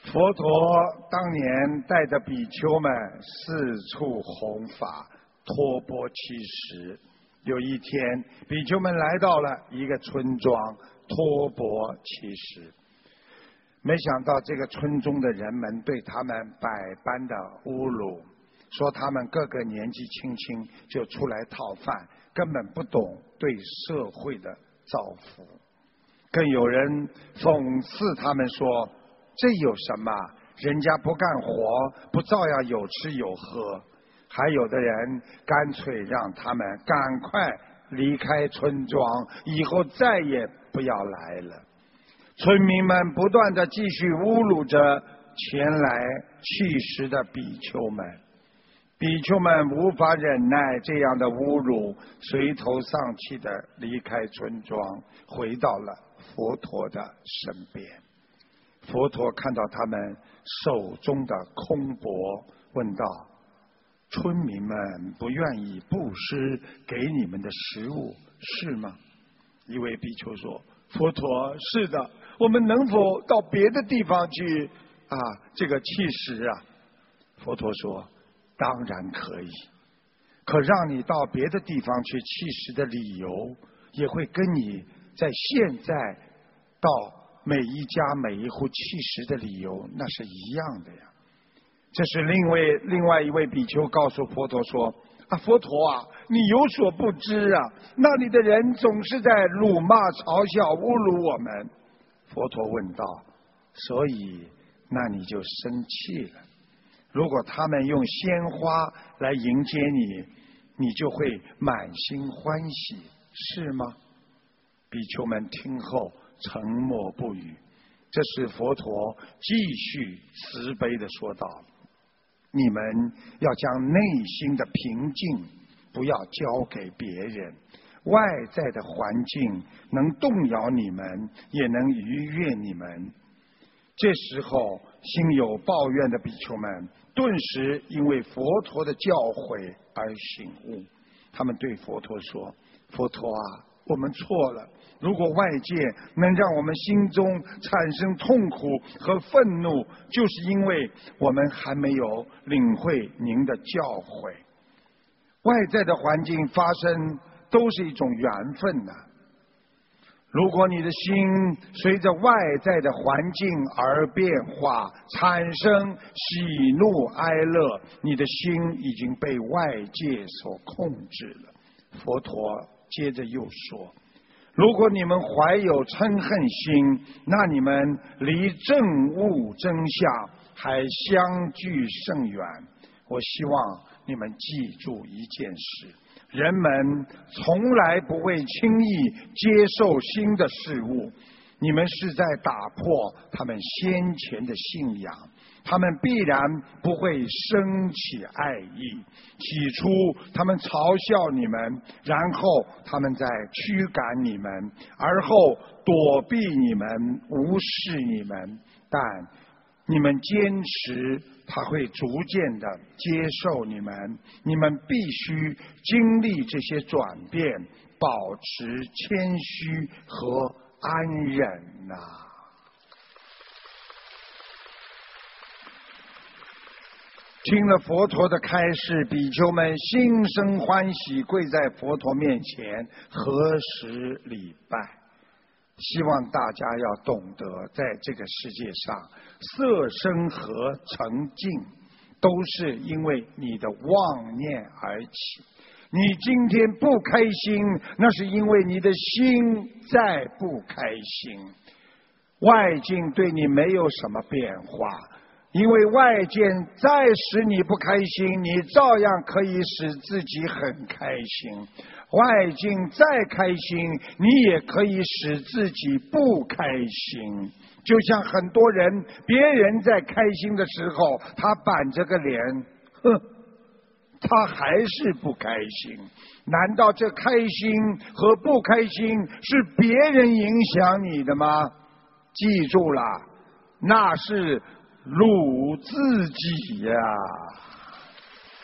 佛陀当年带着比丘们四处弘法，托钵乞食。有一天，比丘们来到了一个村庄，托钵乞食。没想到这个村中的人们对他们百般的侮辱，说他们个个年纪轻轻就出来讨饭，根本不懂对社会的造福。更有人讽刺他们说，这有什么？人家不干活，不照样有吃有喝？还有的人干脆让他们赶快离开村庄，以后再也不要来了。村民们不断地继续侮辱着前来乞食的比丘们，比丘们无法忍耐这样的侮辱，垂头丧气地离开村庄，回到了佛陀的身边。佛陀看到他们手中的空钵，问道：村民们不愿意布施给你们的食物，是吗？一位比丘说：佛陀，是的，我们能否到别的地方去这个乞食啊？佛陀说：当然可以，可让你到别的地方去乞食的理由，也会跟你在现在到每一家每一户乞食的理由那是一样的呀。这是另外一位比丘告诉佛陀说：佛陀啊，你有所不知啊，那里的人总是在辱骂嘲笑侮辱我们。佛陀问道：所以那你就生气了？如果他们用鲜花来迎接你，你就会满心欢喜，是吗？比丘们听后沉默不语。这时佛陀继续慈悲地说道：你们要将内心的平静不要交给别人，外在的环境能动摇你们，也能愉悦你们。这时候心有抱怨的比丘们顿时因为佛陀的教诲而醒悟，他们对佛陀说：佛陀啊，我们错了，如果外界能让我们心中产生痛苦和愤怒，就是因为我们还没有领会您的教诲。外在的环境发生都是一种缘分呐。如果你的心随着外在的环境而变化，产生喜怒哀乐，你的心已经被外界所控制了。佛陀接着又说：如果你们怀有嗔恨心，那你们离正悟真相还相距甚远。我希望你们记住一件事，人们从来不会轻易接受新的事物，你们是在打破他们先前的信仰，他们必然不会生起爱意。起初他们嘲笑你们，然后他们再驱赶你们，而后躲避你们，无视你们，但你们坚持，他会逐渐的接受你们。你们必须经历这些转变，保持谦虚和安忍呐。听了佛陀的开示，比丘们心生欢喜，跪在佛陀面前合十礼拜。希望大家要懂得，在这个世界上，色声和尘境都是因为你的妄念而起。你今天不开心，那是因为你的心在不开心。外境对你没有什么变化，因为外界再使你不开心，你照样可以使自己很开心。外境再开心，你也可以使自己不开心。就像很多人，别人在开心的时候，他板着个脸，他还是不开心。难道这开心和不开心是别人影响你的吗？记住了，那是辱自己呀。